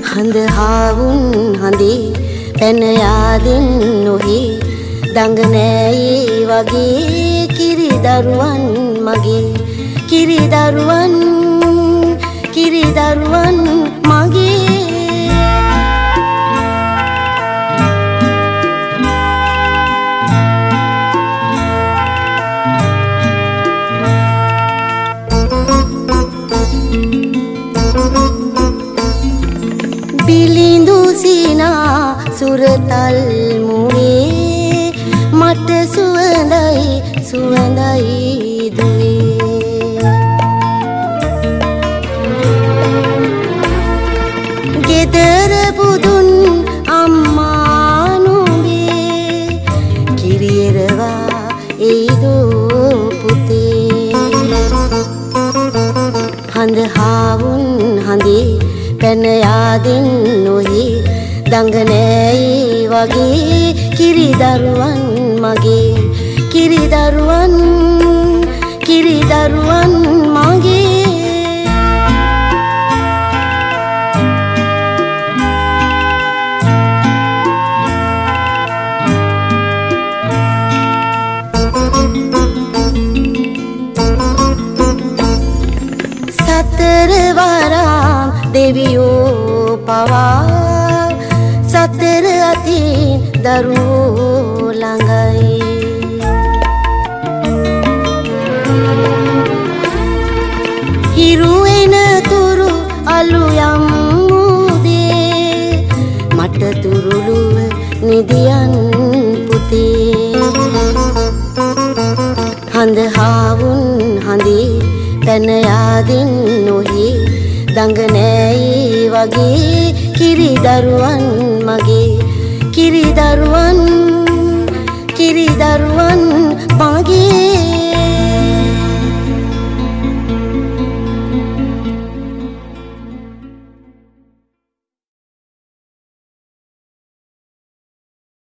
හඳ හාවුන් හඳේ පැන යාදින් නොහි දඟ නෑයි වගේ කිරි දරුවන් මගේ කිරි දරුවන් මගේ බිලිඳු සිනා සුරතල් මුවේ මට සුවඳයි දුවේ ගෙදර බුදුන් අම්මා නුඹේ කිරියරවා එයිදෝ පුතේ හඳ හාවුන් හඳේ පැන යාදින් නොහි දඟ නෑයි වගේ කිරි දරුවන් මගේ කිරි දරුවන් මගේ සතර වරම් දෙවියෝ පවා සතර අතින් දරුවෝ ළඟයි හිරු එන තුරු අලු යම් මුදේ මට තුරුළුව නිදියන් පුතේ හඳ හාවුන් හඳේ පැන යාදින් නොහි දඟ නෑයි වගේ කිරි දරුවන් මගේ කිරි දරුවන් මගේ